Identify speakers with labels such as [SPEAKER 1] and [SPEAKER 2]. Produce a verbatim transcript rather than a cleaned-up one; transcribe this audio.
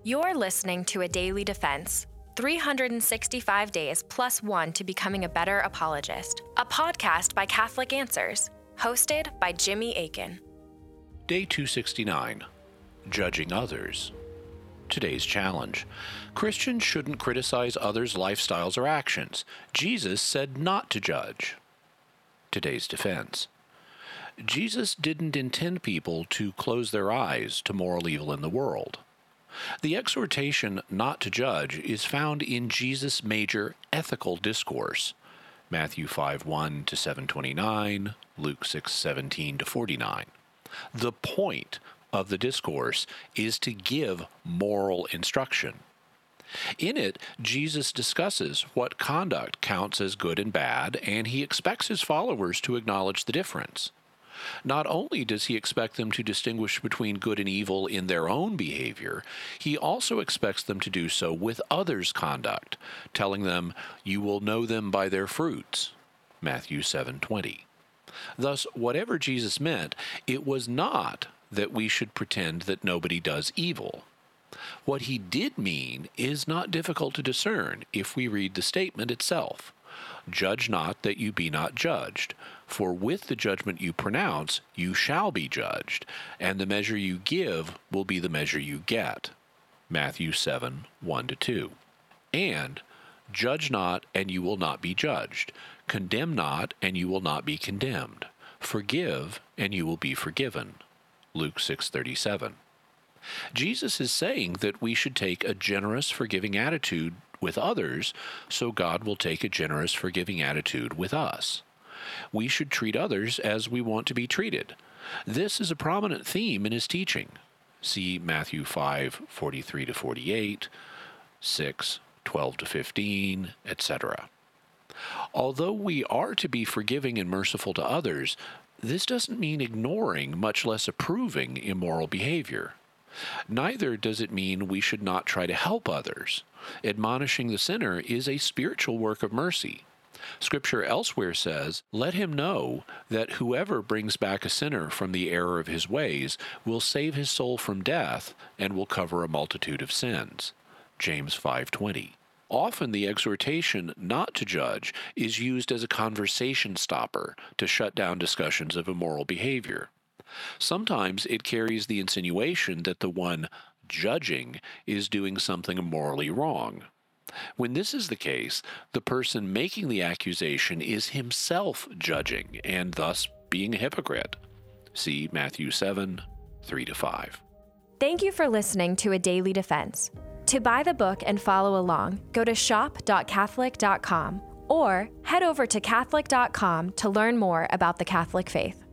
[SPEAKER 1] You're listening to A Daily Defense, three hundred sixty-five days plus one to becoming a better apologist, a podcast by Catholic Answers, hosted by Jimmy Akin.
[SPEAKER 2] Day two sixty-nine, Judging Others. Today's challenge. Christians shouldn't criticize others' lifestyles or actions. Jesus said not to judge. Today's defense. Jesus didn't intend people to close their eyes to moral evil in the world. The exhortation not to judge is found in Jesus' major ethical discourse, Matthew five one to seven twenty-nine, Luke six seventeen to forty-nine. The point of the discourse is to give moral instruction. In it, Jesus discusses what conduct counts as good and bad, and he expects his followers to acknowledge the difference. Not only does he expect them to distinguish between good and evil in their own behavior, he also expects them to do so with others' conduct, telling them, "You will know them by their fruits," Matthew seven twenty. Thus, whatever Jesus meant, it was not that we should pretend that nobody does evil. What he did mean is not difficult to discern if we read the statement itself. Judge not that you be not judged, for with the judgment you pronounce you shall be judged, and the measure you give will be the measure you get. Matthew seven one to two. And judge not, and you will not be judged. Condemn not, and you will not be condemned. Forgive, and you will be forgiven. Luke six thirty-seven. Jesus is saying that we should take a generous, forgiving attitude with others, so God will take a generous, forgiving attitude with us. We should treat others as we want to be treated. This is a prominent theme in his teaching. See Matthew five forty-three to forty-eight, six twelve to fifteen, et cetera. Although we are to be forgiving and merciful to others, this doesn't mean ignoring, much less approving, immoral behavior. Neither does it mean we should not try to help others. Admonishing the sinner is a spiritual work of mercy. Scripture elsewhere says, "Let him know that whoever brings back a sinner from the error of his ways will save his soul from death and will cover a multitude of sins." James five twenty. Often the exhortation not to judge is used as a conversation stopper to shut down discussions of immoral behavior. Sometimes it carries the insinuation that the one judging is doing something morally wrong. When this is the case, the person making the accusation is himself judging and thus being a hypocrite. See Matthew seven three to five.
[SPEAKER 1] Thank you for listening to A Daily Defense. To buy the book and follow along, go to shop dot catholic dot com or head over to catholic dot com to learn more about the Catholic faith.